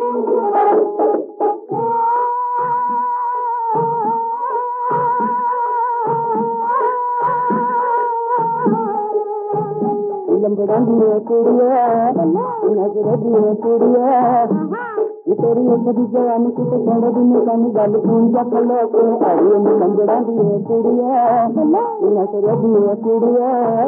लंबड़ांदी कुड़िया नजरदी कुड़िया तेरी कभी जवानी की तो छड़ दिन कानी गल सुन जा खलो के अरे मैं लंबड़ांदी कुड़िया नजरदी कुड़िया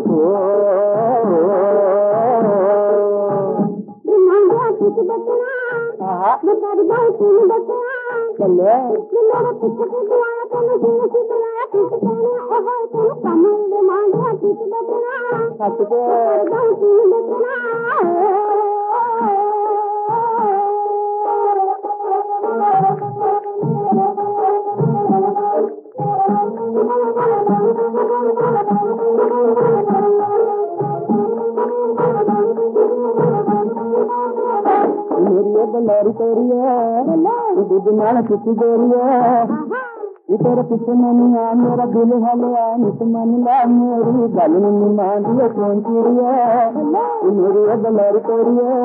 बिना किसी बचना बता दो तुम बचना चले मेरा पीछे के दुआ तने सुन के दुआ किसी तने ओहो तुम कमल में मांगा किसी बचना सच को दो तुम बचना बल्लारी तोरिया दूध नाल किसी गोरिया तेरे पीछे मनी आ मेरा दिल हाले आ नित मन ला मेरी गल नहीं मांदी कौन चिड़िया मेरी बल्लारी तोरिया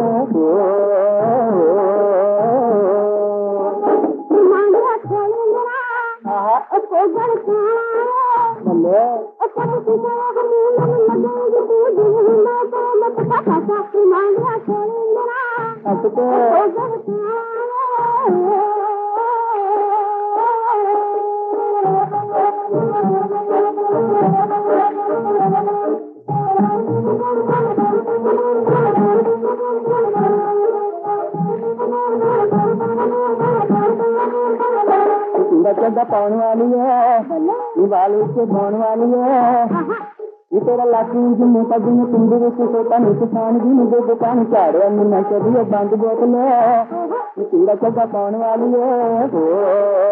चड्डा पाने वाली है बालू से पाने वाली है ये तेरा लाठी मोटा दिन कुंडी सोता नहीं किसान भी मुझे दुकान चाड़े मैं चलिए बंद बोतल ये तीरा चड्डा पाने वाली है